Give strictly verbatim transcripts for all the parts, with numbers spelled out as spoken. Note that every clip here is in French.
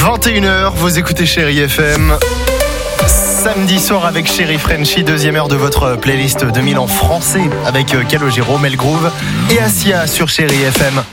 vingt et une heures, vous écoutez Chérie F M. Samedi soir avec Chérie Frenchie, deuxième heure de votre playlist deux mille en français avec Calogero, Melgroove et Assia sur Chérie F M.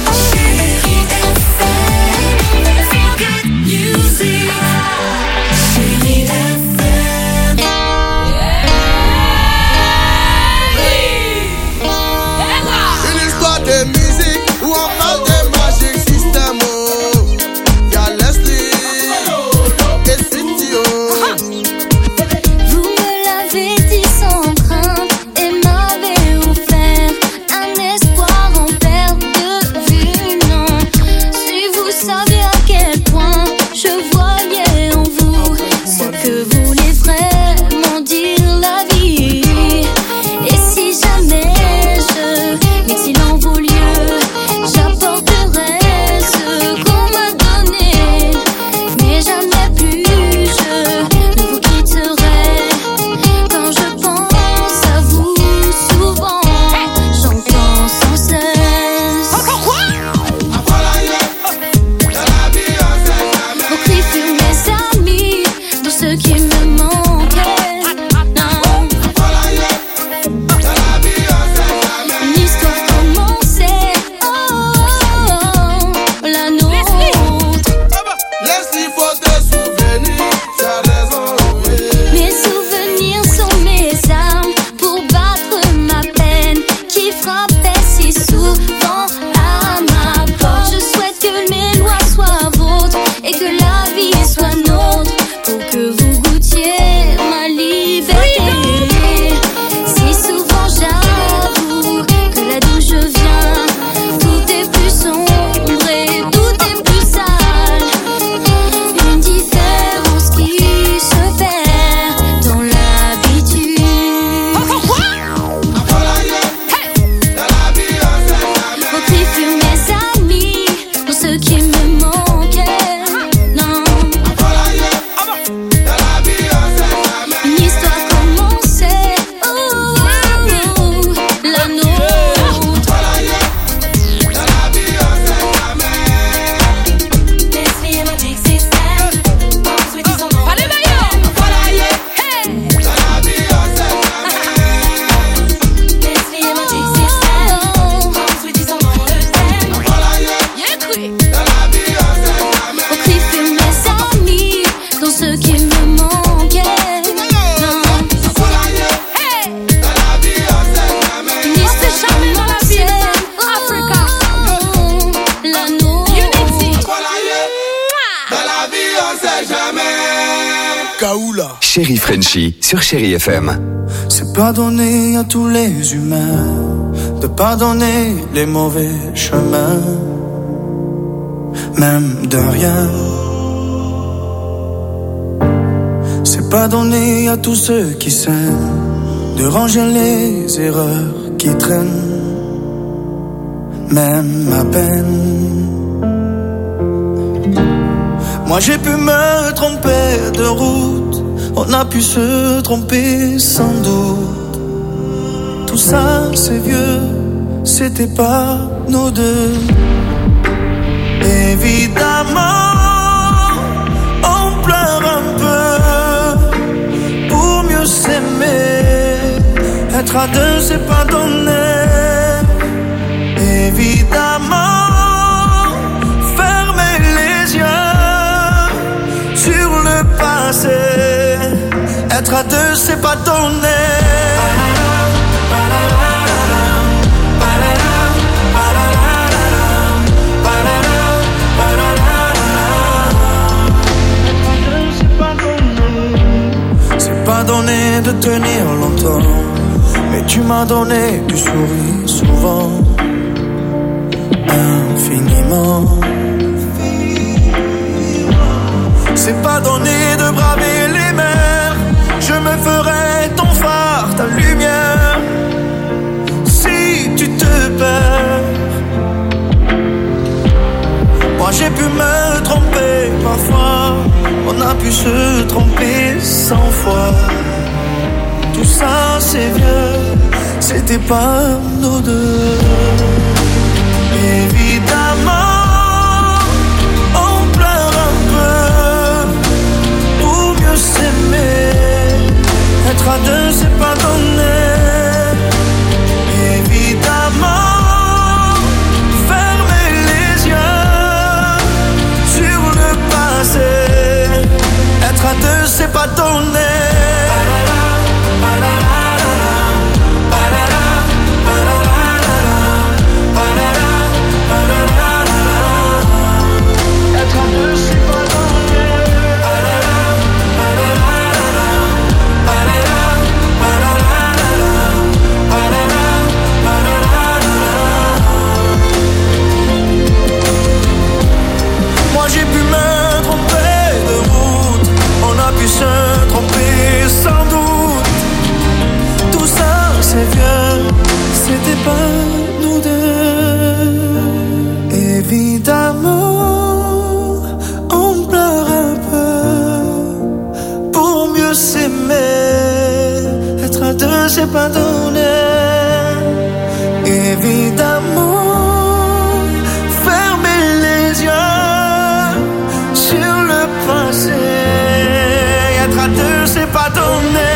Chérie Frenchie sur Chérie F M. C'est pas donné à tous les humains de pardonner les mauvais chemins, même de rien. C'est pas donné à tous ceux qui s'aiment de ranger les erreurs qui traînent, même à peine. Moi j'ai pu me tromper de route, on a pu se tromper sans doute. Tout ça c'est vieux, c'était pas nous deux. Évidemment, on pleure un peu pour mieux s'aimer. Être à deux c'est pas donné. Évidemment, fermer les yeux sur le passé. Être à deux, c'est pas donné. C'est pas donné de tenir longtemps, mais tu m'as donné du sourire souvent, infiniment. C'est pas donné de braver les mers, je me ferai ton phare, ta lumière, si tu te perds. Moi j'ai pu me tromper parfois, on a pu se tromper cent fois. Tout ça c'est vieux, c'était pas nous deux. Évidemment, on pleure un peu Être à deux, c'est pas donné. Évidemment, fermer les yeux sur le passé. Être à deux, c'est pas donné. Se tromper sans doute. Tout ça c'est vieux, c'était pas nous deux. Évidemment, on pleure un peu pour mieux s'aimer. Être à deux c'est pas donné. Évidemment, fermer les yeux sur le passé. Être à deux, c'est pas donné.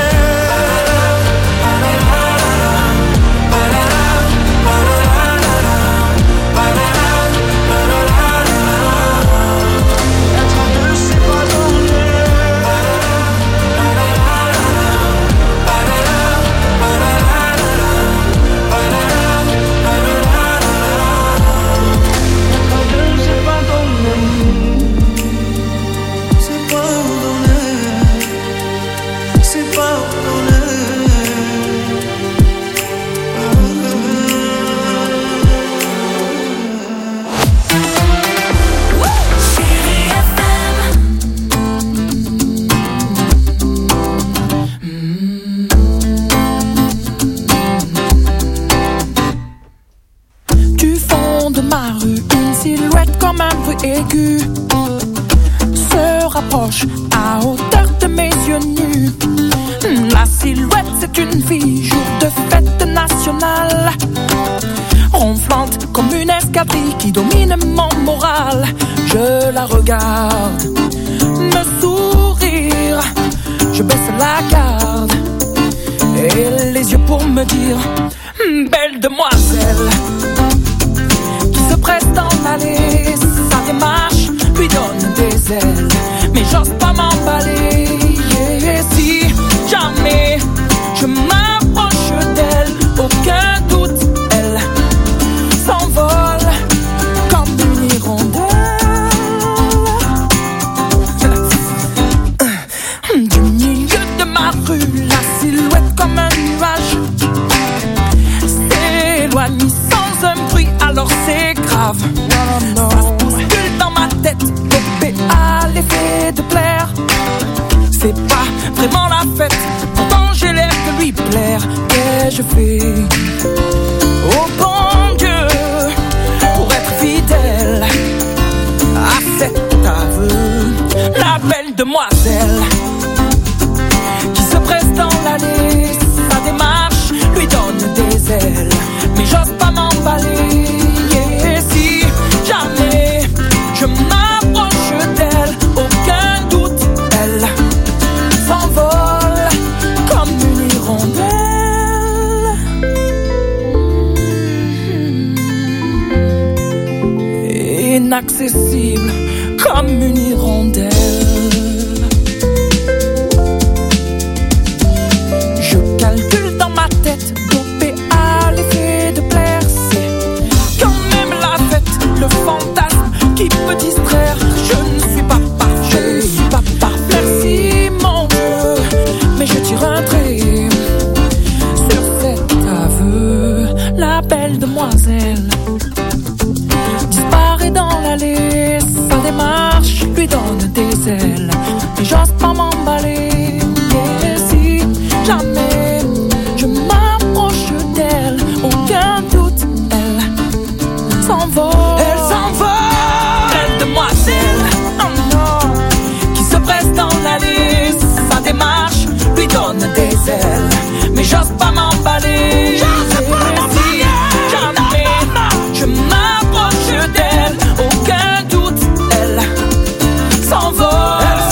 Aigu se rapproche à hauteur de mes yeux nus. La silhouette, c'est une fille, jour de fête nationale, ronflante comme une escadrille qui domine mon moral. Je la regarde me sourire, je baisse la garde et les yeux pour me dire: belle demoiselle, qui se presse dans l'allée. Sa démarche lui donne des ailes, mais j'ose pas m'emballer. Et si jamais je m'approche d'elle, aucun doute, elle s'envole comme une hirondelle. Du milieu de ma rue, la silhouette comme un nuage s'éloigne sans un bruit, alors c'est grave. Ça se bouscule dans ma tête, dopé à l'effet de plaire. C'est pas vraiment la fête, pourtant j'ai l'air de lui plaire. Qu'ai-je fait, oh bon Dieu, pour être fidèle à cet aveu? La belle demoiselle qui se presse dans l'allée, sa démarche lui donne des ailes, mais j'ose pas m'emballer. Et si jamais je m'approche d'elle, aucun doute, elle s'envole comme une hirondelle. Inaccessible comme une hirondelle. Je calcule dans ma tête, dopé à l'effet de plaire. C'est quand même la fête, le fantasme qui peut distraire. Je ne suis pas parfait, je ne suis pas parfait. Merci mon Dieu, mais je tire un trait sur cet aveu. La belle demoiselle disparaît dans l'allée, sa démarche lui donne des ailes, mais j'ose pas m'emballer. Et si jamais je m'approche d'elle, aucun doute, elle s'envole. Elle s'envole, belle demoiselle, oh non, qui se presse dans l'allée, sa démarche lui donne des ailes, mais j'ose pas m'emballer. J'ose pas m'emballer. Jamais je m'approche d'elle, aucun doute, elle s'envole. Elle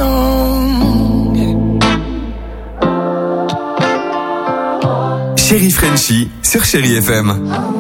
long. Chérie Frenchie sur Chérie F M.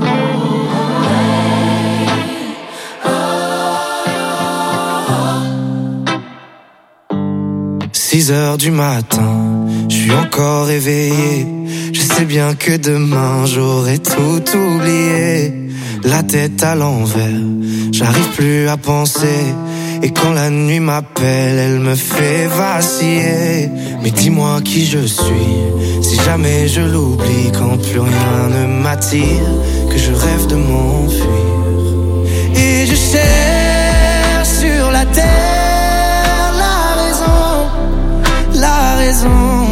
six heures du matin, je suis encore éveillé. Je sais bien que demain j'aurai tout oublié. La tête à l'envers, j'arrive plus à penser. Et quand la nuit m'appelle, elle me fait vaciller. Mais dis-moi qui je suis, si jamais je l'oublie. Quand plus rien ne m'attire, que je rêve de m'enfuir. Et je cherche sur la terre la raison, la raison,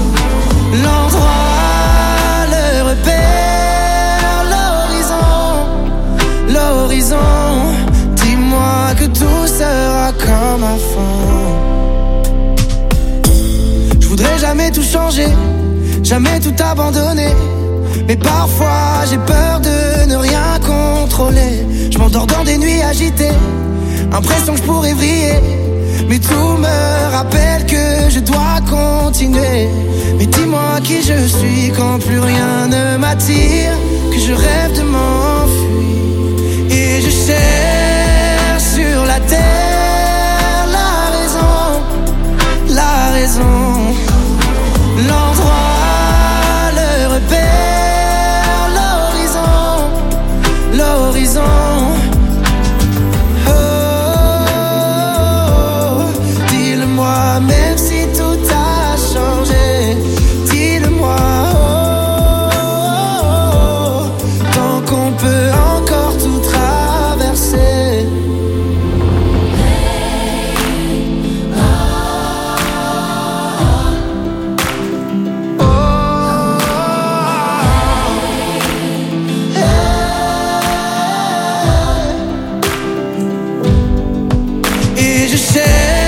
l'endroit, le repère, l'horizon, l'horizon. Dis-moi que tout sera comme avant. Je voudrais jamais tout changer, jamais tout abandonner. Mais parfois j'ai peur de ne rien contrôler. Je m'endors dans des nuits agitées, impression que je pourrais vriller. Mais tout me rappelle que je dois continuer. Mais dis-moi qui je suis quand plus rien ne m'attire, que je rêve de m'enfuir. Et je cherche sur la terre la raison, la raison, l'endroit, le repère, l'horizon, l'horizon. Même si tout a changé, dis-le-moi, oh, oh, oh, tant qu'on peut encore tout traverser. Oh, hey. Et je cherche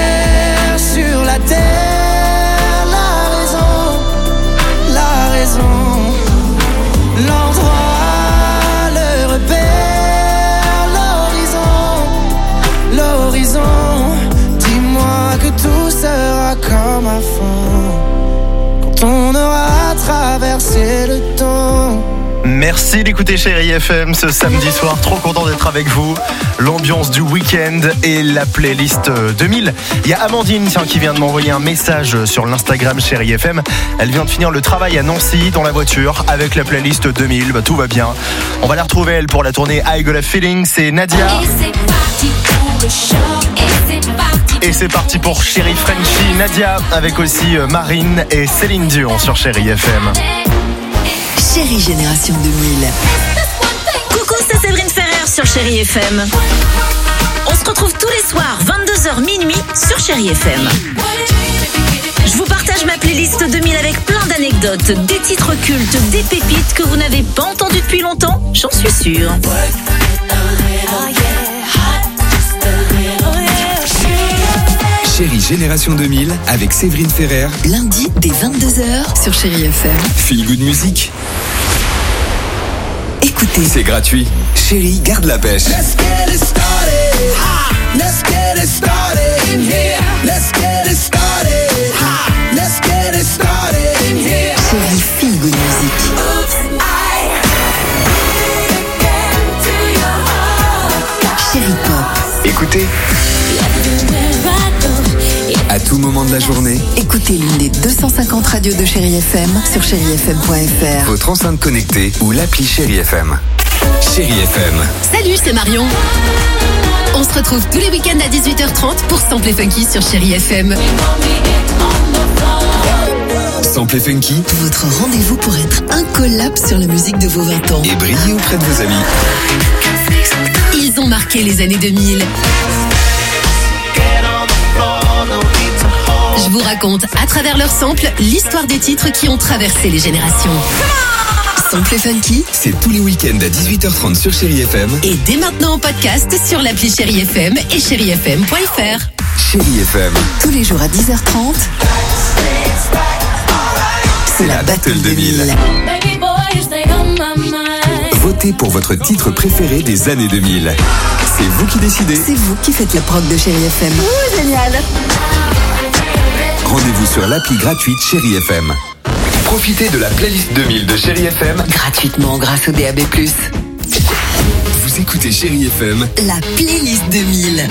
l'endroit, le repère, l'horizon, l'horizon. Dis-moi que tout sera comme avant, quand on aura traversé le temps. Merci d'écouter Chérie F M ce samedi soir, trop content d'être avec vous. L'ambiance du week-end et la playlist deux mille. Il y a Amandine tiens, qui vient de m'envoyer un message sur l'Instagram Chérie F M. Elle vient de finir le travail à Nancy dans la voiture avec la playlist deux mille, bah, tout va bien. On va la retrouver elle pour la tournée I Got a Feeling, c'est Nadia. Et c'est parti pour le show, et c'est parti. Et c'est parti pour Chérie Frenchie, Nadia avec aussi Marine et Céline Dion sur Chérie F M. Chérie Génération deux mille. Coucou, c'est Séverine Ferrer sur Chérie F M. On se retrouve tous les soirs, vingt-deux heures minuit, sur Chérie F M. Je vous partage ma playlist deux mille avec plein d'anecdotes, des titres cultes, des pépites que vous n'avez pas entendues depuis longtemps, j'en suis sûre. Chérie Génération deux mille avec Séverine Ferrer. Lundi dès vingt-deux heures sur Chérie F M. Feel good music. Écoutez, c'est gratuit. Chérie, garde la pêche. Let's get it started. Let's get it started in here. Let's get it started. Let's get it started in here. Chérie Feel good music. Chérie pop. Écoutez. À tout moment de la journée, Écoutez l'une des deux cent cinquante radios de Chérie F M sur chérie f m point f r. votre enceinte connectée ou l'appli Chérie F M. Chérie F M. Salut, c'est Marion. On se retrouve tous les week-ends à dix-huit heures trente pour Sample et Funky sur Chérie F M. Sample et Funky. Votre rendez-vous pour être incollable sur la musique de vos vingt ans. Et briller auprès de vos amis. Ils ont marqué les années deux mille. Je vous raconte, à travers leurs samples, l'histoire des titres qui ont traversé les générations. Sample et Funky, c'est tous les week-ends à dix-huit heures trente sur Chérie F M. Et dès maintenant en podcast sur l'appli Chérie F M et chérie f m point f r. Chérie F M. tous les jours à dix heures trente. C'est la Battle deux mille. Votez pour votre titre préféré des années deux mille. C'est vous qui décidez. C'est vous qui faites la prog de Chérie F M. Ouh, génial. Rendez-vous sur l'appli gratuite Chérie F M. Profitez de la playlist deux mille de Chérie F M Gratuitement grâce au D A B plus. Vous écoutez Chérie F M, La playlist deux mille.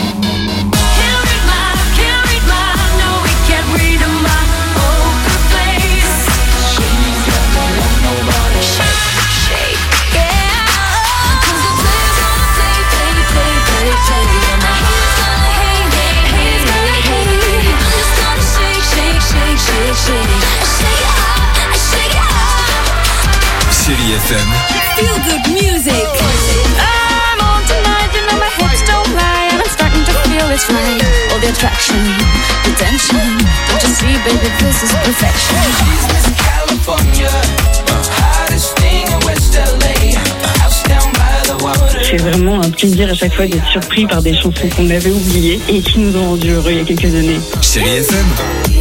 Chérie F M. Feel good music. I'm on tonight, you know my hips don't lie, and I'm starting to feel it's right. All the attraction, the tension. Don't you see, baby, this is perfection. Miss California, hottest thing in West L A, house down by the water. C'est vraiment un plaisir à chaque fois d'être surpris par des chansons qu'on avait oubliées et qui nous ont rendus heureux il y a quelques années. Chérie F M.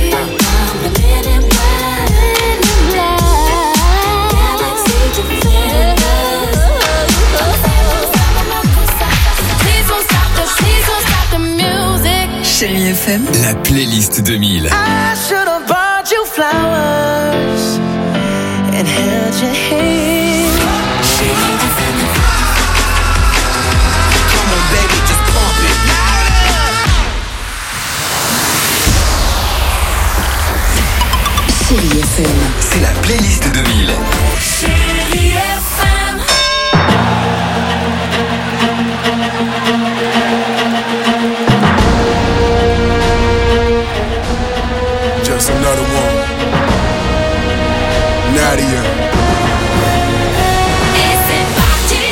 Chérie F M. La playlist deux mille. I should have bought you flowers and held your hand. Come on, baby, just pump it. Chérie F M. C'est la playlist deux mille. Chérie F M. Just another one. Nadia. Et c'est parti.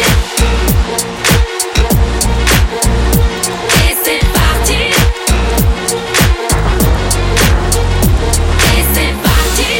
Et c'est parti. Et c'est parti.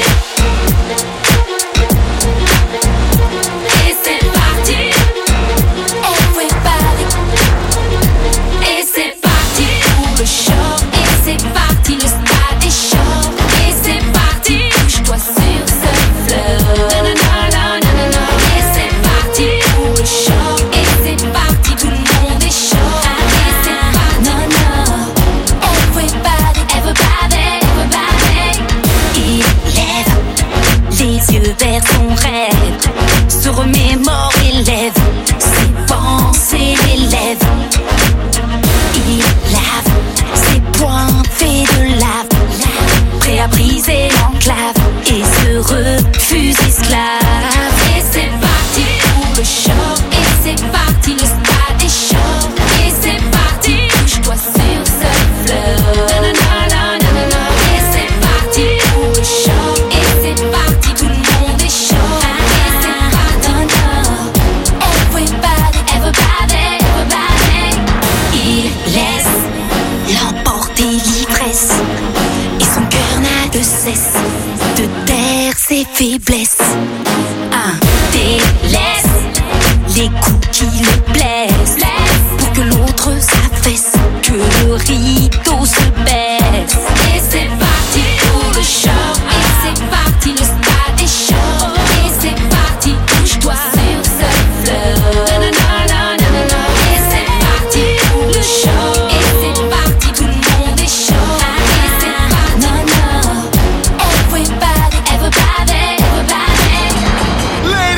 Et c'est parti. Everybody. Et c'est parti pour le show. Et c'est parti, le stade est chaud. Et c'est parti, bouge-toi sur ce flow. Nanana, nanana. Et c'est parti pour le show. Et c'est parti, tout le monde est chaud. Et c'est parti, non, non. Everybody, everybody, everybody. Il lève les yeux vers son rêve, se remémore et lève ses pensées, les lève. Il lave ses poings faits de lave, prêt à briser l'enclave et se refuse esclave. Et c'est parti pour le show. Et c'est parti, le stade est chaud. Et c'est parti, bouge-toi sur ce flow. Nanana, nanana. Et c'est parti pour le show. Et c'est parti, tout le monde est chaud. Et c'est parti, non, non. Everybody, everybody, everybody. Il laisse l'emporter l'ivresse, et son cœur n'a de cesse de taire ses faiblesses. Un délaisse les coups qui le blessent, pour que l'autre s'affaisse, que le rideau se baisse. Et c'est parti pour le show. Et c'est parti, le stade est chaud. Et c'est parti, bouge-toi sur ce flow. Nanana, nanana. Et c'est parti pour le show. Et c'est parti, tout le monde est chaud. Et c'est parti, non, non. Everybody, everybody, everybody.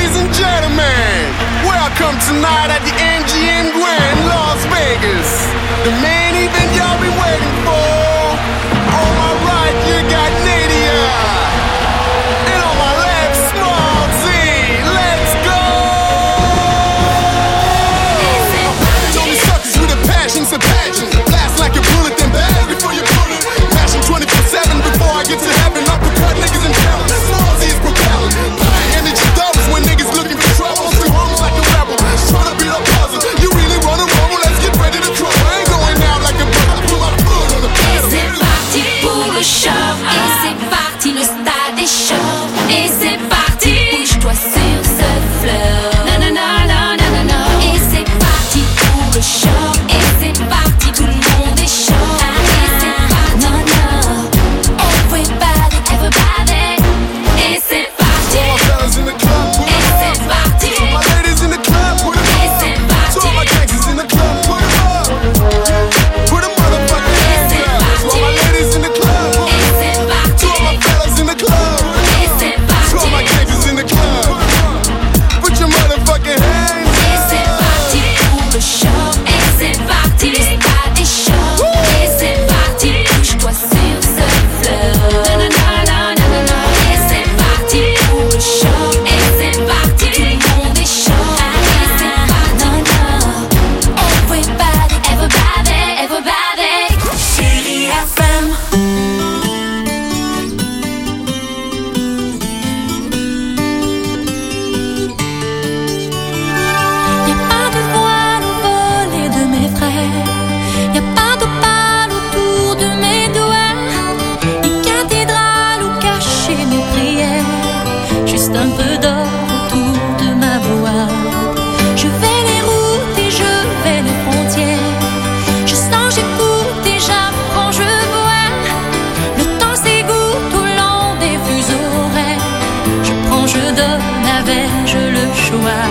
choix.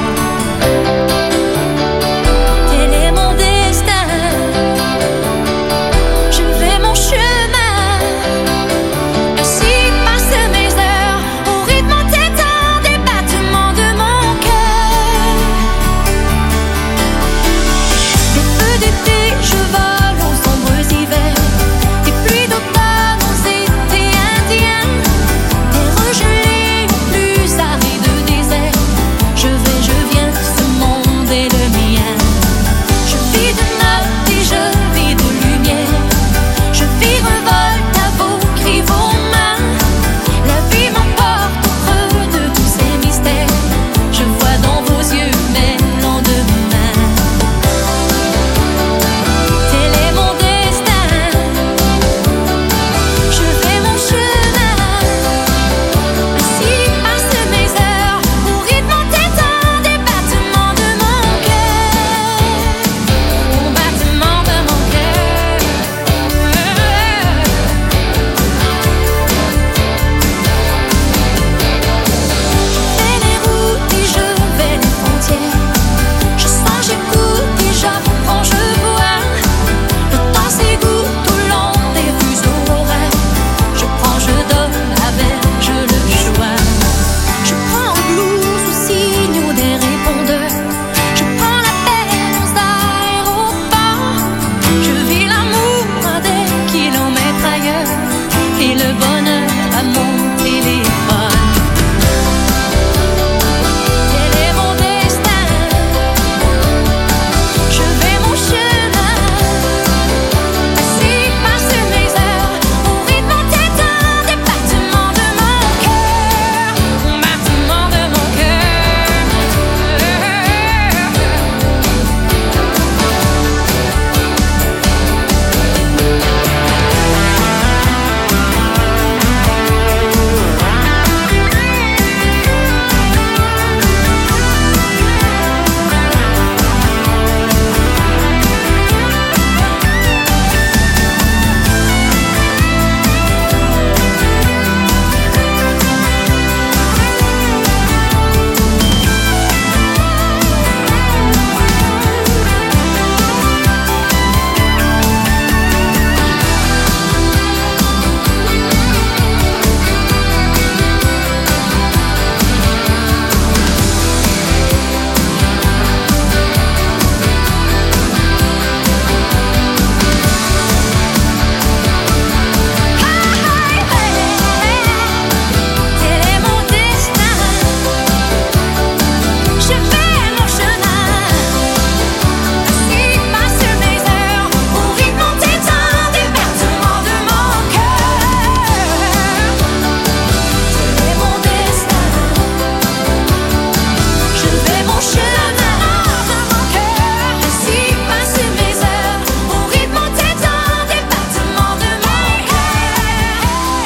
Tel est mon destin. Je fais mon chemin. Ainsi passent mes heures au rythme entêtant des battements de mon cœur. Des feux d'été, je vole aux sombres hivers. Des pluies d'automne aux étés indiens. Des regelés aux plus arides déserts. Je vais, je viens, ce monde est le mien. Je vis de notes et je vis de lumière. Je vis revolte à vos cris, vos mains. La vie m'emporte au creux de tous ces mystères. Je vois dans vos yeux mes lendemains. Tel est mon destin. Je fais mon chemin. Ainsi passent mes heures au rythme entêtant des battements de mon cœur. Au battement de mon cœur. Je fais les routes et je vais les frontières. Je sens, j'écoute et j'apprends, je vois. Le temps s'égoutte au long des rues horaires. Je prends, je donne, avec je le choix. Je prends en blues ou signaux des répondeurs. Je prends la peine aux aéroports. Je vis l'amour à des kilomètres ailleurs. Et le bonheur à mon téléphone. Tel est mon destin. Je fais mon chemin. Ainsi passent mes heures au rythme entêtant des battements de mon cœur. Au battement de mon cœur. Tel est mon destin. Je fais mon chemin. Ainsi passent mes heures au rythme entêtant des battements de mon cœur. Tel est mon destin. Je fais mon chemin de mon cœur. Ainsi passent mes heures au rythme entêtant des battements de mon cœur.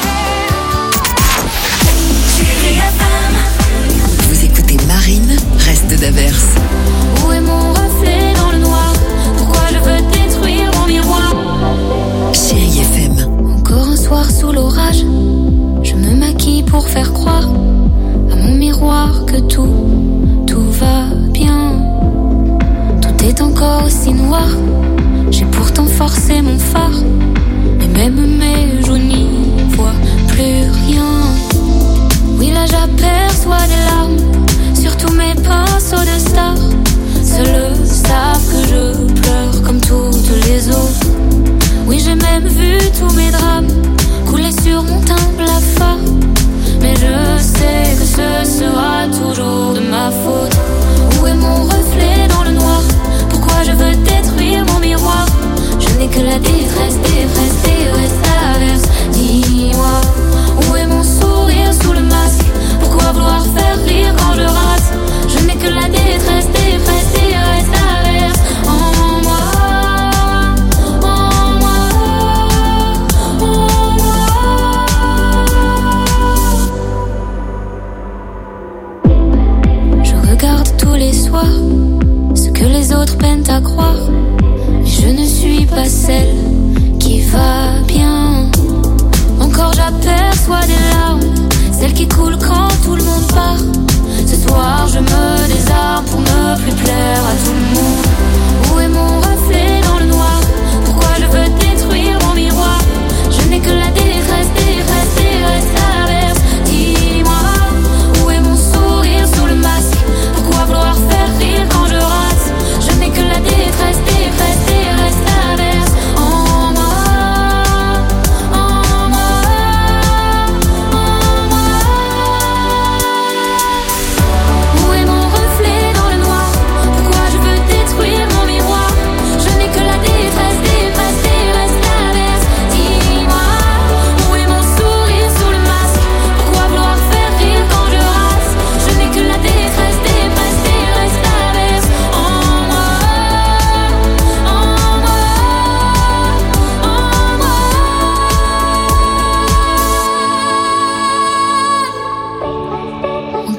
Chérie F M. Vous écoutez Marine, reste d'averse. Où est mon reflet dans le noir? Pourquoi je veux détruire mon miroir? Chérie F M. Encore un soir sous l'orage. Je me maquille pour faire croire à mon miroir que tout, tout va bien. Tout est encore aussi noir. J'ai pourtant forcé mon phare. Mais même mes joues n'y voient plus rien. Oui, là j'aperçois des larmes sur tous mes pinceaux de stars. Seuls savent que je pleure comme toutes les autres. Oui, j'ai même vu tous mes drames couler sur mon teint blafard. Mais je sais que ce sera toujours de ma faute. Où est mon reflet dans le noir? Pourquoi je veux détruire mon miroir? Je n'ai que la détresse, détresse, détresse avec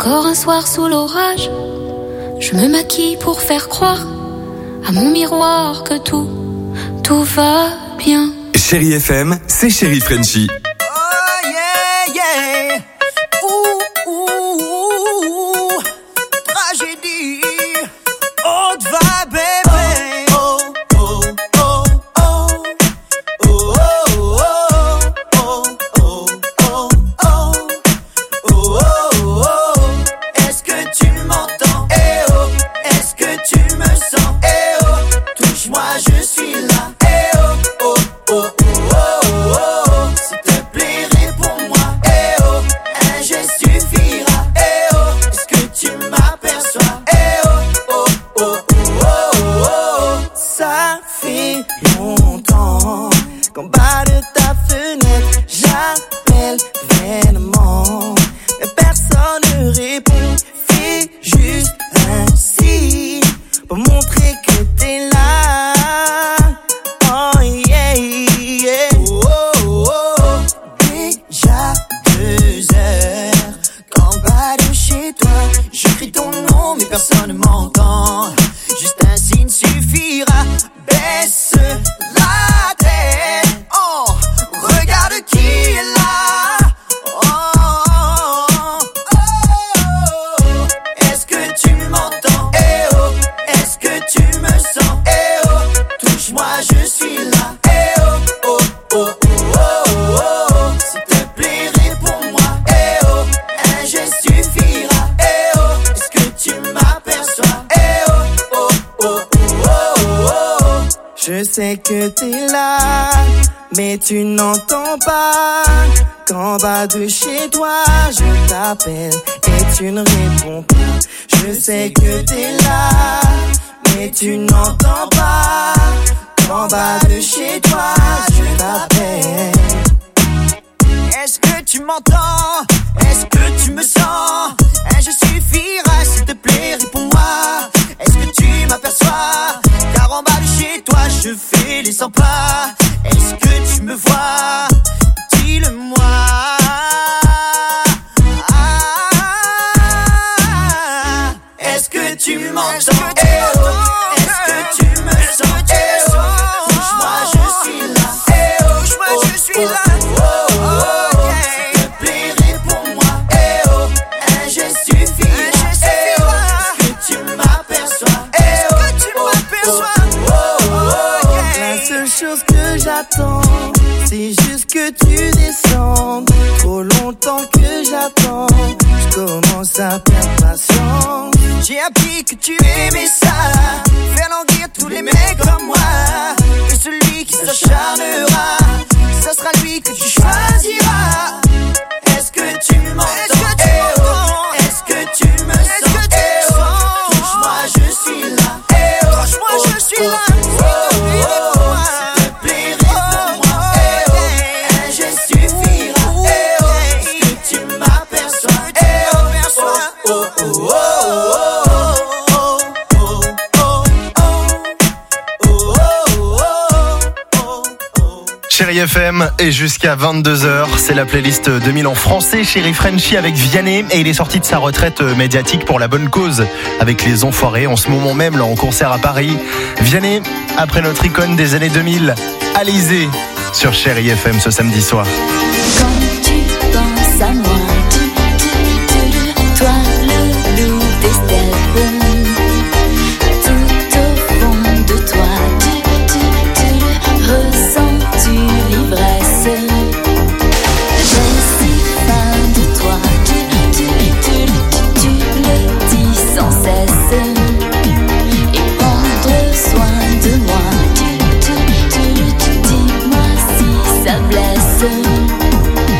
Encore un soir sous l'orage, je me maquille pour faire croire à mon miroir que tout, tout va bien. Chérie F M, c'est Chérie Frenchie. Oh yeah, yeah. Ouh, ouh, ouh. Tragédie. Haute va, bébé. Oh, oh, oh, oh. Oh, oh, oh. Oh, oh, oh. Oh, oh, oh. Est-ce que tu m'entends? Eh oh. Est-ce que tu me sens? Eh oh. Touche-moi, je suis là. Eh oh, oh, oh, oh, oh, oh. S'il te plaît, réponds-moi. Eh oh, un geste suffira. Eh oh, est-ce que tu m'aperçois? Eh oh, oh, oh, oh, oh, oh. Ça fait longtemps qu'en bas de ta fenêtre, j'appelle vainement, mais personne ne répond. Fais juste un signe pour montrer que t'es là. Oh yeah, yeah. Oh, oh, oh. Déjà deux heures qu'en bas de chez toi, je crie ton nom mais personne ne m'entend. Juste un signe suffira. Baisse la tête. Oh, regarde qui est là. Oh, oh, oh. Est-ce que tu m'entends? Eh oh, est-ce que tu me sens? Eh oh, touche-moi, je suis là. Eh oh, oh, oh, oh, oh, oh. S'il te plaît, réponds-moi. Eh oh, un geste suffira. Eh oh, est-ce que tu m'aperçois? Eh oh, oh, oh, oh, oh, oh. Je sais que t'es là, mais tu n'entends pas qu'en bas de chez toi, je t'appelle et tu ne réponds pas. Je sais que t'es là, mais tu n'entends pas qu'en bas de chez toi, je t'appelle. Est-ce que tu m'entends? Est-ce que tu me sens? Un geste suffira, s'il te plaît, réponds-moi. Est-ce que tu m'aperçois? Car en bas de chez toi, je fais les cent pas. Est-ce que tu me vois? Dis-le-moi. Ah, est-ce que tu m'entends? Eh oh, est-ce que tu me sens? Eh oh, touche-moi, je suis là. Eh oh, touche-moi, je suis là. Oh, oh, oh, oh. S'il te plaît, réponds-moi. Eh oh, un geste suffira. Eh oh, est-ce que tu m'aperçois? Eh oh, est-ce que tu m'aperçois? Oh, oh, oh, oh. La seule chose que j'attends, c'est juste que tu descendes. Trop longtemps que j'attends, je commence à perdre patience. J'ai appris que tu aimais ça, faire languir tous les mecs comme moi. Et celui qui s'acharnera, ça sera lui que tu choisiras. Est-ce que tu m'entends? Eh oh, est-ce que tu me sens? Eh oh, touche-moi, je suis là. Eh oh, touche-moi, je suis là. Oh, oh, oh. S'il te plaît, réponds-moi. Eh oh, un geste suffira. Eh oh, est-ce que tu m'aperçois? Eh oh, oh, oh, oh, oh. Chérie F M et jusqu'à vingt-deux heures, c'est la playlist deux mille en français. Chérie Frenchie avec Vianney et il est sorti de sa retraite médiatique pour la bonne cause avec les Enfoirés en ce moment même là en concert à Paris. Vianney, après notre icône des années deux mille, Alizé sur Chérie F M ce samedi soir. Quand tu penses à moi, tu, tu, tu, toi le loup des steppes, tout au fond de toi, tu, tu, tu, ressens-tu l'ivresse? J'ai si faim de toi, tu, tu, tu, tu, tu le dis sans cesse. Et prendre soin de moi, tu, tu, tu, tu, dis-moi si ça blesse.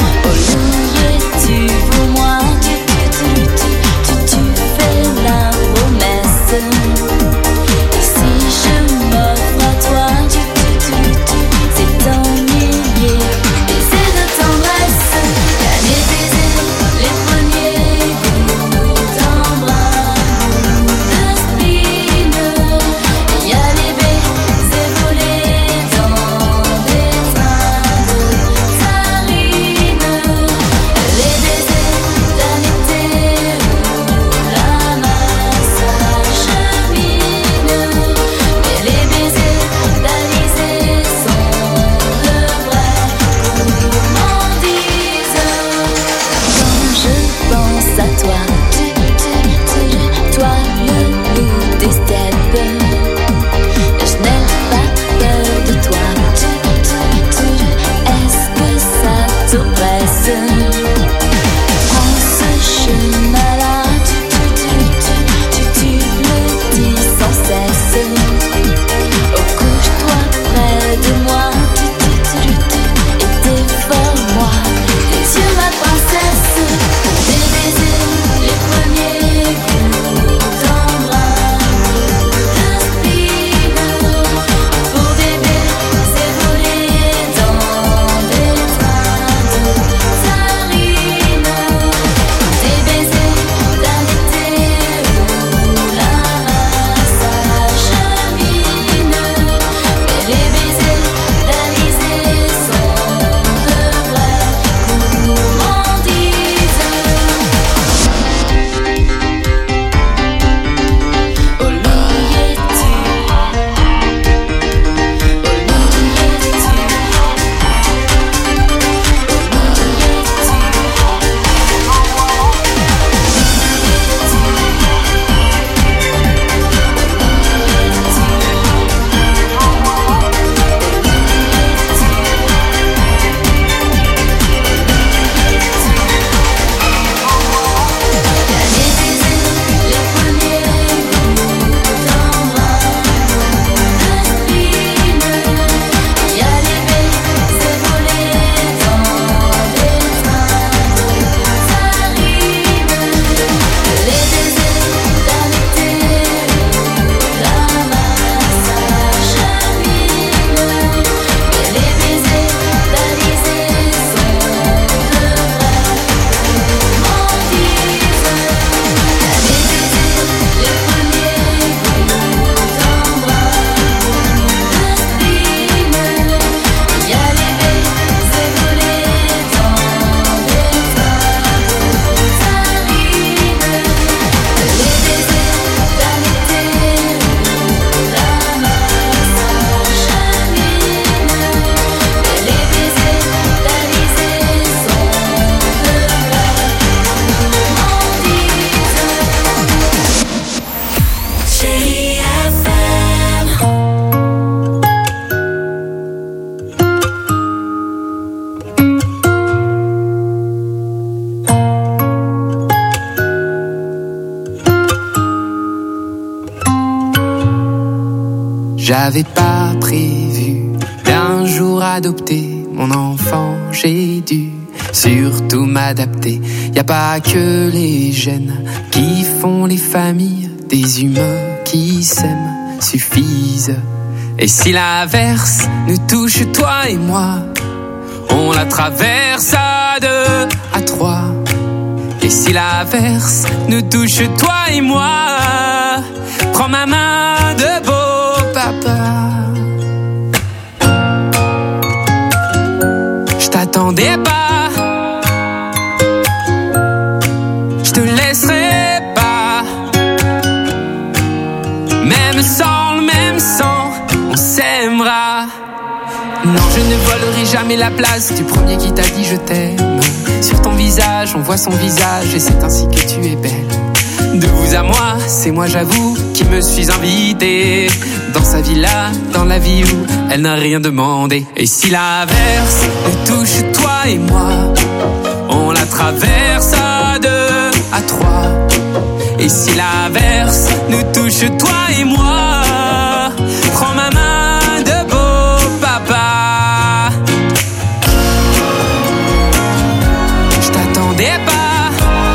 J'avais pas prévu d'un jour adopter mon enfant, j'ai dû surtout m'adapter. Y a pas que les gènes qui font les familles, des humains qui s'aiment suffisent. Et si l'averse nous touche, toi et moi, on la traverse à deux, à trois. Et si l'averse nous touche, toi et moi, prends ma main de beau papa. Je t'attendais pas, je te laisserai pas. Même sans le même sang, on s'aimera. Non, je ne volerai jamais la place du premier qui t'a dit je t'aime. Sur ton visage, on voit son visage et c'est ainsi que tu es belle. De vous à moi, c'est moi j'avoue qui me suis invité dans sa villa, dans la vie où elle n'a rien demandé. Et si l'averse nous touche, toi et moi, on la traverse à deux, à trois. Et si l'averse nous touche, toi et moi, prends ma main de beau papa. Je t'attendais pas,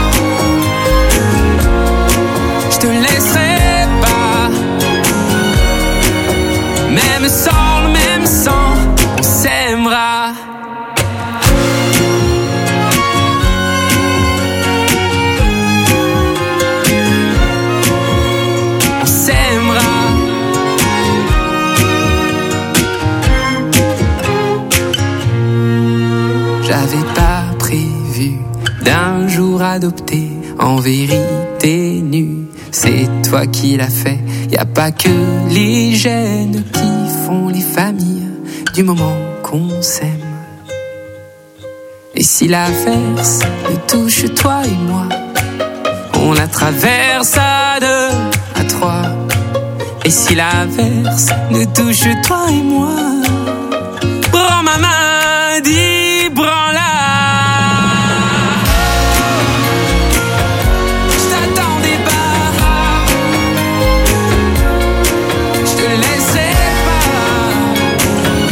je te laisserai pas. Même sans le même sang, on s'aimera. J'avais pas prévu d'un jour adopter en vérité nue. C'est toi qui l'as fait. Y a pas que les gènes qui font les familles du moment qu'on s'aime. Et si l'averse nous touche, toi et moi, on la traverse à deux, à trois. Et si l'averse nous touche, toi et moi, prends ma main, dis branle-la. Je t'attendais pas, je te laisserai pas.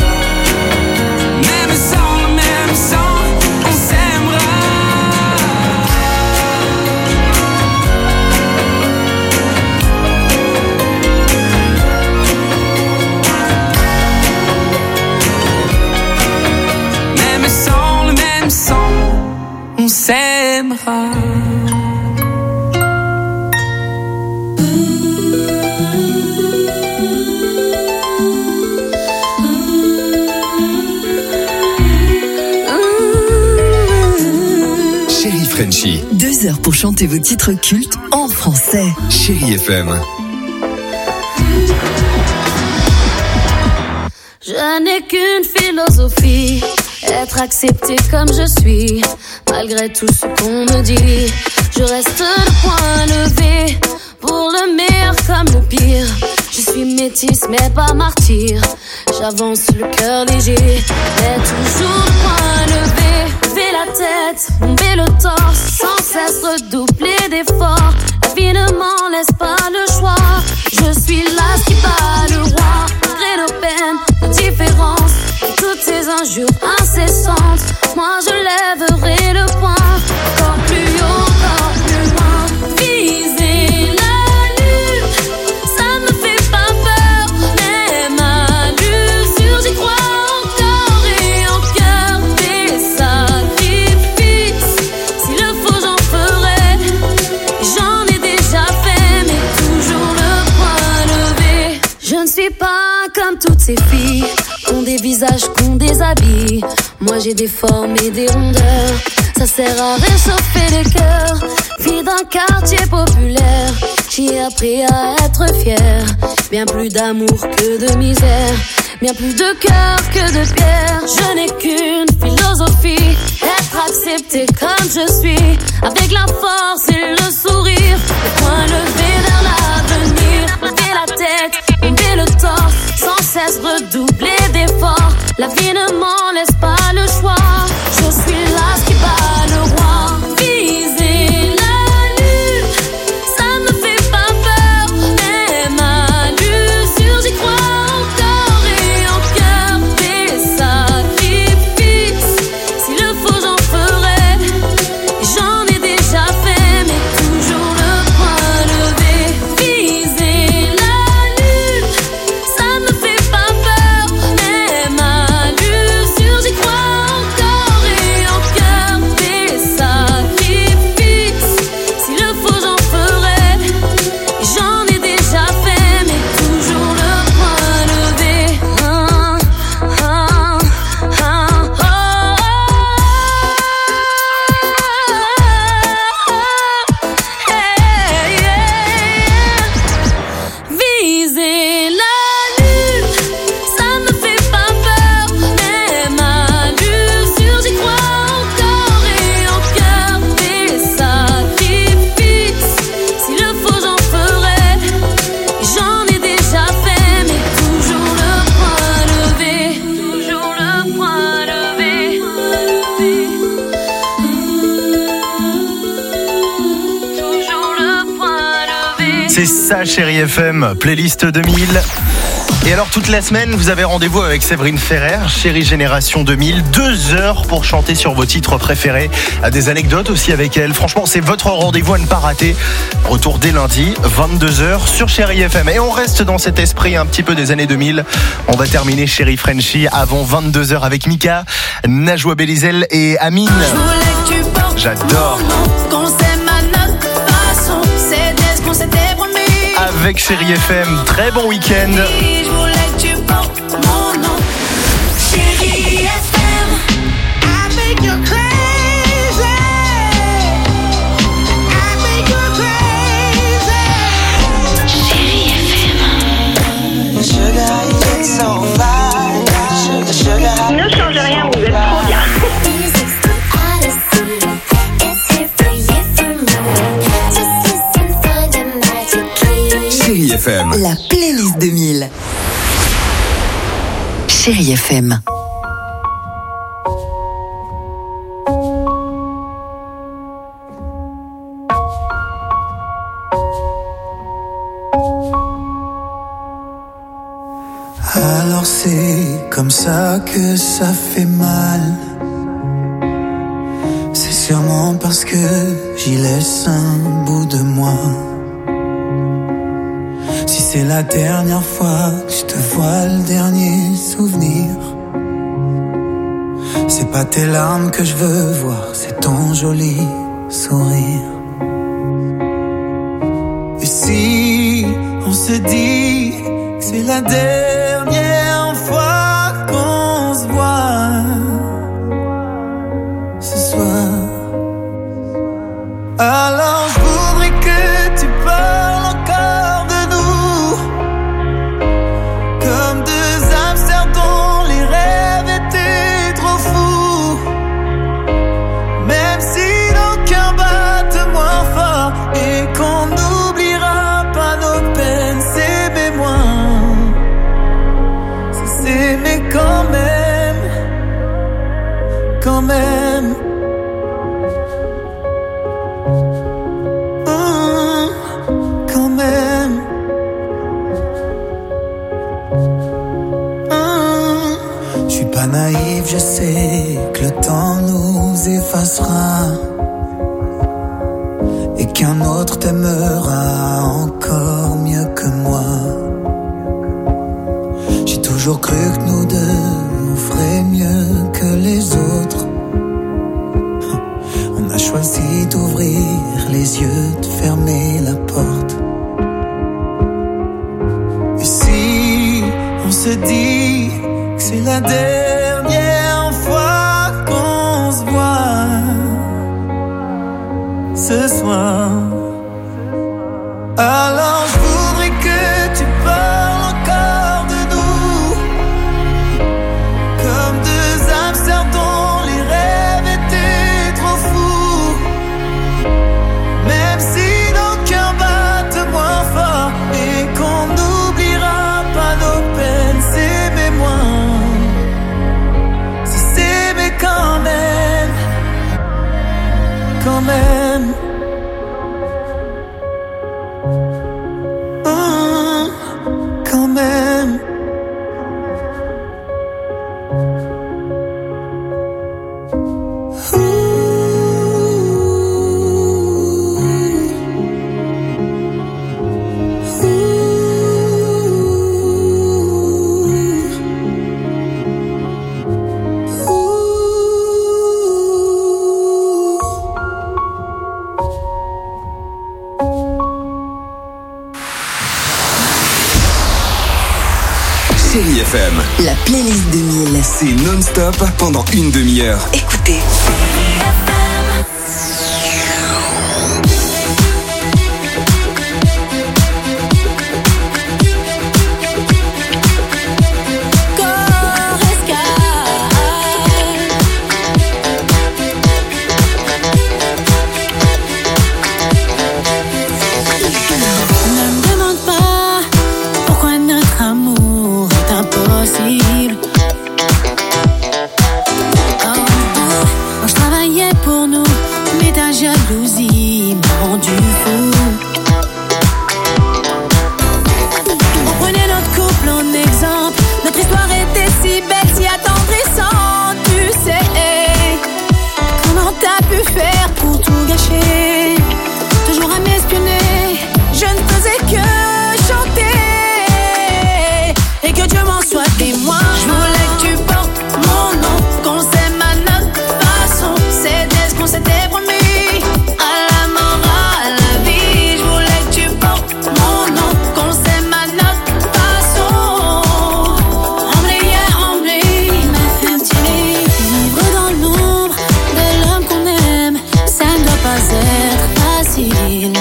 Même sans le même sang, on s'aimera. Même sans le même sang, on s'aimera. Chérie Frenchie. Deux heures pour chanter vos titres cultes en français. Chérie F M. Je n'ai qu'une philosophie, être accepté comme je suis, malgré tout ce qu'on me dit. Je reste le point levé, pour le meilleur comme le pire. Je suis métisse mais pas martyr, j'avance le cœur léger, mais toujours le point levé. Lever la tête, bomber le torse, sans cesse redoubler d'efforts. La vie ne m'en laisse pas le choix, je suis là qui bat le roi. Malgré nos peines, nos différences, et toutes ces injures incessantes, moi je lèverai le poing, encore plus haut, encore plus loin. Viser la lune, ça me fait pas peur, même à l'usure, j'y crois encore et encore. Des sacrifices, s'il le faut j'en ferai, j'en ai déjà fait, mais toujours le point levé. Je ne suis pas comme toutes ces filles, qu'on des visages, qu'on des habits. Moi j'ai des formes et des rondeurs, ça sert à réchauffer les cœurs. Fille d'un quartier populaire, j'ai appris à être fière. Bien plus d'amour que de misère, bien plus de cœur que de pierre. Je n'ai qu'une philosophie, être accepté comme je suis, avec la force et le sourire, le point levé vers l'avenir. Lever la tête, bomber le torse, sans cesse redoubler d'efforts. La vie ne m'en laisse pas le choix, je suis là qui bat le roi. Viser la lune, ça me fait pas peur, même à l'usure, j'y crois C'est ça, Chérie F M, playlist deux mille. Et alors, toute la semaine, vous avez rendez-vous avec Séverine Ferrer, Chérie Génération deux mille. Deux heures pour chanter sur vos titres préférés. Des anecdotes aussi avec elle. Franchement, c'est votre rendez-vous à ne pas rater. Retour dès lundi, vingt-deux heures sur Chérie F M. Et on reste dans cet esprit un petit peu des années deux mille. On va terminer Chérie Frenchie avant vingt-deux heures avec Mika, Najwa Belizel et Amine. J'adore. Avec Chérie F M, très bon week-end. Ne change rien, vous êtes trop bien. Chérie F M. La playlist deux mille. Chérie F M. Alors c'est comme ça que ça fait mal. C'est sûrement parce que j'y laisse un bout de moi. Si c'est la dernière fois que je te vois, le dernier souvenir, c'est pas tes larmes que je veux voir, c'est ton joli sourire. Et si on se dit que c'est la dernière fois qu'on se voit ce soir, alors je voudrais que tu parles encore de nous, comme deux hamsters dont les rêves étaient trop fous. Même si nos cœurs battent moins fort et qu'on n'oubliera pas nos peines, s'aimer moins, c'est s'aimer quand même, quand même. Pas naïf, je sais que le temps nous effacera et qu'un autre t'aimera encore mieux que moi. J'ai toujours cru que nous deux on ferait mieux que les autres. On a choisi d'ouvrir les yeux, de fermer la porte. Et si on se dit que c'est la dernière fois qu'on se voit ce soir, alors je voudrais que tu parles encore de nous, comme deux hamsters dont les rêves étaient trop fous. Même si nos cœurs battent moins fort et qu'on n'oubliera pas nos peines, s'aimer moins, quand même, quand même. Mmh, quand même. Chérie F M. La playlist deux mille. C'est non-stop pendant une demi-heure. Écoutez. jalousie m'a rendu fou. t'as pu faire pour tout gâcher? Toujours à m'espionner, je ne faisais que chanter. Et que Dieu m'en soit témoin. Je voulais que tu portes mon nom, qu'on s'aime à notre façon. C'était ce qu'on s'était promis, à la mort, à la vie. Je voulais que tu portes mon nom, qu'on s'aime à notre façon. Emblée, yeah, emblée, ma femme timide. Vivre dans l'ombre de l'homme qu'on aime, ça ne doit pas être facile.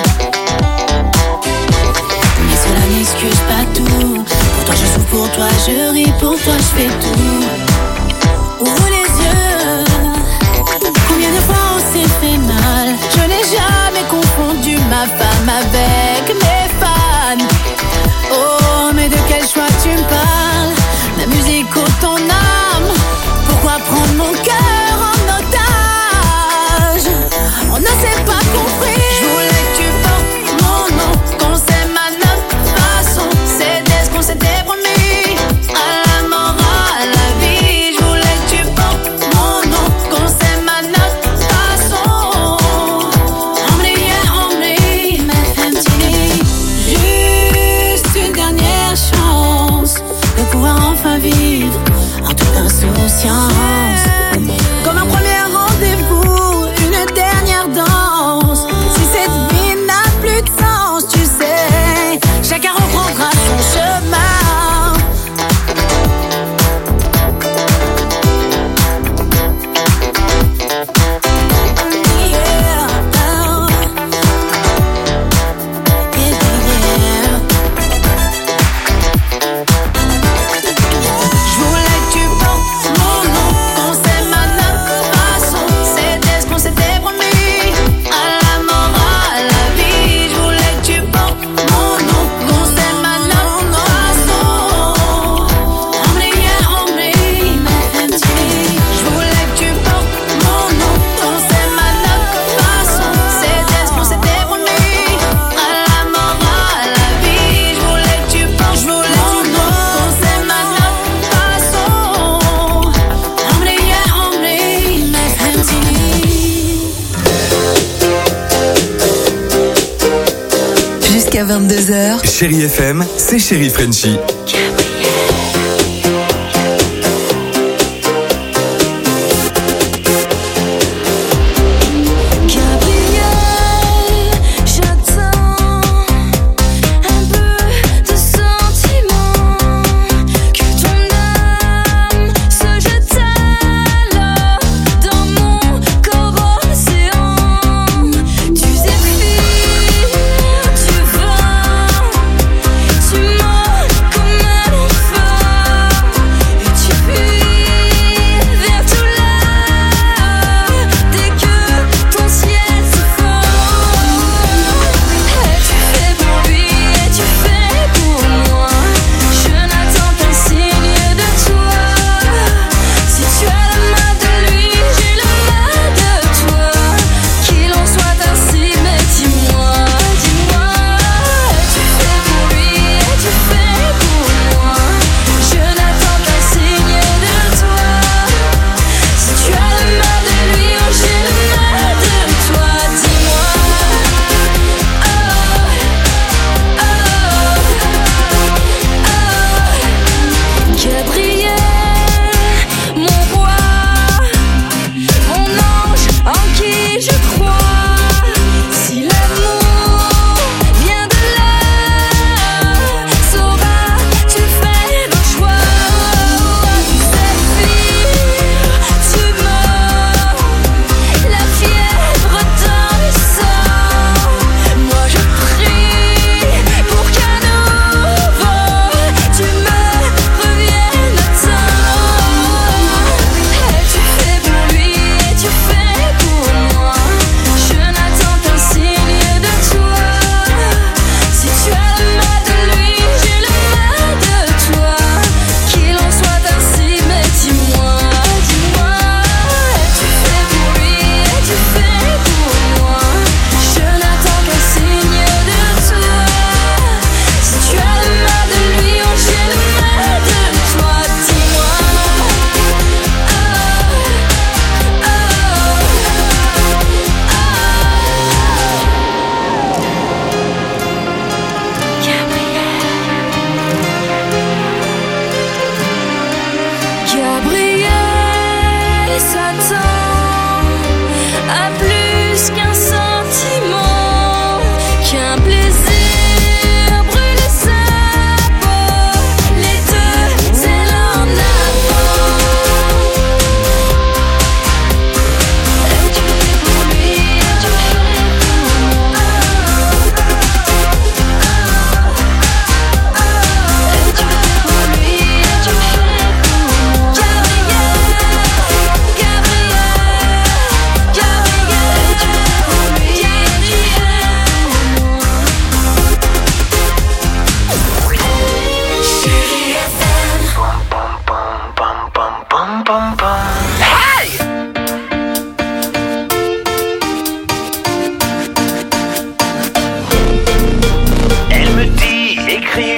Mais cela n'excuse pas tout. Pour toi je souffre, pour toi je ris, pour toi je fais tout. Ouvre les yeux. Combien de fois on s'est fait mal? Je n'ai jamais confondu ma femme avec mes fans. Oh, mais de quel choix tu me parles? La musique ou ton âme? Pourquoi prendre mon cœur en otage? On ne s'est pas compris. Je voulais que tu portes mon nom, qu'on s'aime à notre façon. C'était ce qu'on s'était promis, à la mort, à la vie. Je voulais que tu portes mon nom, qu'on s'aime à notre façon. Emblée, yeah, emblée, ma femme timide. Juste une dernière chance de pouvoir enfin vivre en toute insouciance. Comme un premier rendez-vous, une dernière danse. Si cette vie n'a plus de sens, tu sais, chacun reprendra son chemin. Yeah, oh. Yeah, yeah. Je voulais que tu portes mon nom, qu'on s'aime à notre façon. C'était ce qu'on s'était promis, à la mort, à la vie. Je voulais que tu portes mon nom, qu'on s'aime à notre façon. Emblée, yeah, emblée, ma femme timide. Je voulais que tu portes mon nom, qu'on s'aime à notre façon. C'était ce qu'on s'était promis, à la mort, à la vie. Je voulais que tu portes mon nom, qu'on s'aime à notre façon. Emblée, yeah, emblée, ma femme timide. Jusqu'à vingt-deux heures, Chérie F M, c'est Chérie Frenchie. Gabriel, j'attends un peu de sentiment, que ton âme se jette alors dans mon corps océan. Tu zéphyrs, tu vas, tu m'as comme un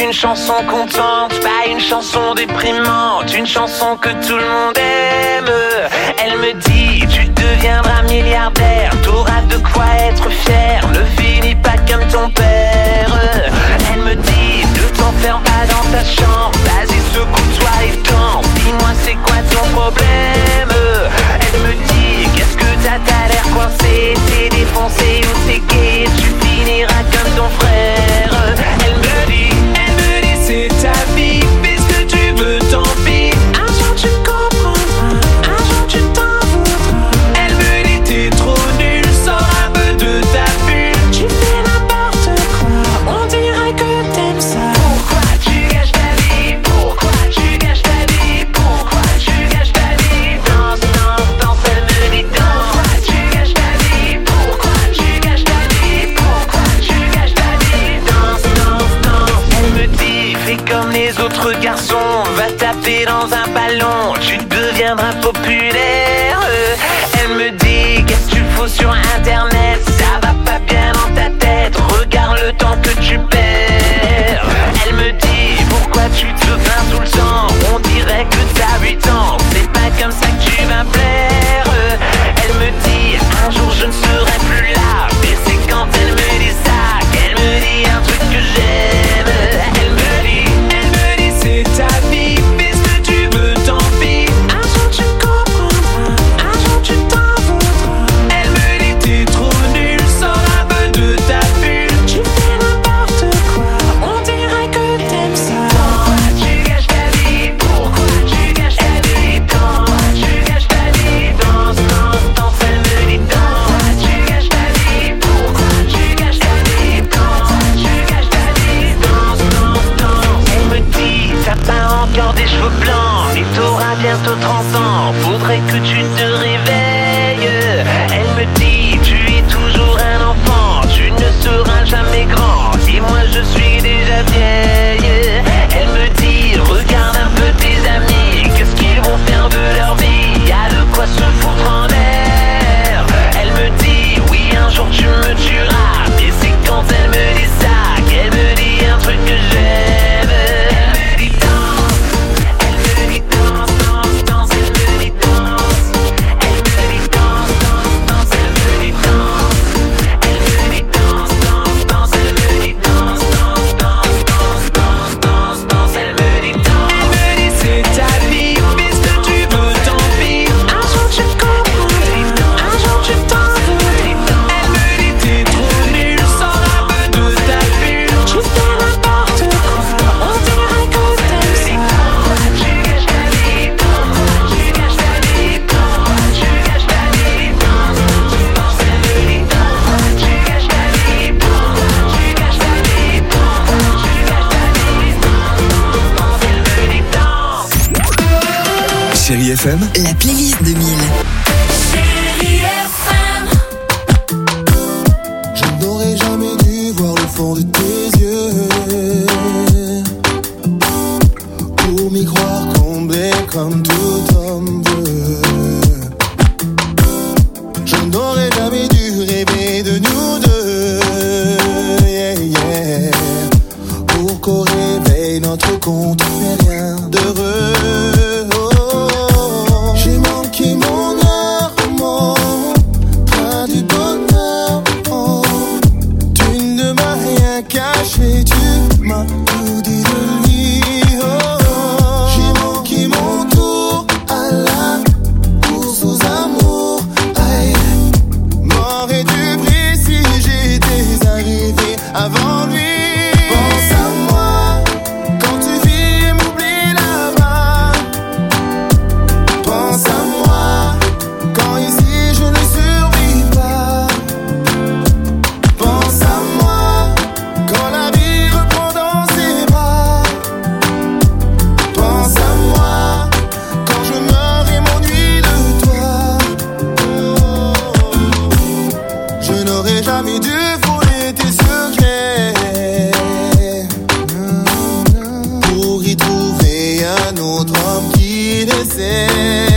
une chanson contente, pas une chanson déprimante, une chanson que tout le monde aime. Elle me dit, tu deviendras milliardaire, t'auras de quoi être fier, ne finis pas comme ton père. Elle me dit, ne t'enferme pas dans ta chambre, vas-y secoue-toi et danse, dis-moi c'est quoi ton problème. Elle me dit, qu'est-ce que t'as, t'as l'air coincé, t'es défoncé ou t'es gay, tu finiras comme ton frère. Elle me dit, elle me dit c'est ta vie, fais ce que tu veux, tant pis. Un jour tu comprendras, un jour tu t'en voudras. Elle me dit t'es trop nul, sors un peu de ta bulle. Tu fais n'importe quoi, on dirait que t'aimes ça. Pourquoi tu gâches ta vie, pourquoi tu gâches ta vie, pourquoi tu gâches ta vie. Danse, danse, danse, elle me dit danse. Pourquoi tu gâches ta vie, pourquoi tu gâches ta vie, pourquoi tu gâches ta vie. Danse, danse, danse. Elle me dit fais comme les autres garçons, va taper dans un ballon, tu deviendras populaire. Elle me dit qu'est-ce que tu fous sur internet, ça va pas bien dans ta tête, regarde le temps que tu perds. Elle me dit pourquoi tu te plains tout le temps, on dirait que t'as huit ans, c'est pas comme ça que tu vas plaire. Elle me dit un jour je ne serai plus là, mais c'est quand elle me dit ça qu'elle me dit un truc que j'aime. Elle me dit, elle me dit c'est ta vie, fais ce que tu veux, tant pis. Un jour tu comprendras, un jour tu t'en voudras. Elle me dit t'es trop nul, sors un peu de ta bulle. Tu fais n'importe quoi, on dirait que t'aimes ça. Pourquoi tu gâches ta vie, pourquoi tu gâches ta vie, pourquoi tu gâches ta vie. Danse, danse, danse, elle me dit danse. Pourquoi tu gâches ta vie, pourquoi tu gâches ta vie, pourquoi tu gâches ta vie. Danse, danse, danse. Elle me dit t'as pas encore des cheveux blancs, mais t'auras bientôt trente ans, faudrait que tu te réveilles. Elle me dit tu es toujours un enfant, tu ne seras jamais grand, et moi je suis déjà vieille. Elle me dit regarde un peu tes amis, qu'est-ce qu'ils vont faire de leur vie, y a de quoi se foutre en l'air. Elle me dit oui un jour tu me tueras, mais c'est quand elle me dit ça qu'elle me dit un truc que j'aime. Elle me dit danse, elle me dit danse, danse, danse, elle me dit danse. Elle me dit danse, danse, danse, elle me dit danse. Elle me dit danse, danse, danse, elle me dit danse, danse, danse, danse, danse, danse, danse, elle me dit danse. Elle me dit c'est ta vie, fais ce que tu veux, tant pis. Un jour tu comprendras, un jour tu t'en voudras. Elle me dit t'es trop nul, sors un peu de ta bulle. Tu fais n'importe quoi, on dirait que t'aimes ça. Pourquoi tu gâches ta vie, pourquoi tu gâches ta vie, pourquoi tu gâches ta vie. Danse, danse, elle me dit danse. Pourquoi tu gâches ta vie, pourquoi tu gâches ta vie, pourquoi tu gâches ta vie. Danse, danse, elle me dit danse. Chérie F M, La playlist deux mille. Chérie F M. Je n'aurais jamais dû voir le fond de tes yeux pour m'y croire comblé comme tout homme veut. Je n'aurais jamais dû rêver de nous deux, yeah, yeah, pour qu'au réveil notre compte fait rien d'heureux. Oh, j'ai manqué mon heure, mon train du bonheur. Oh, tu ne m'as rien caché, tu m'as tout dit de lui. Oh, j'ai manqué mon tour à la course aux amours. Aïe, m'aurais dû briller si j'étais arrivé avant lui. Pense à moi quand tu vis et m'oublies là-bas. Pense à moi quand ici je ne survis pas. Pense à moi quand la vie reprend dans ses bras. Pense à moi quand je meurs et m'ennuie de toi. Je n'aurais jamais dû voler tes secrets pour y trouver un autre homme qui le sait.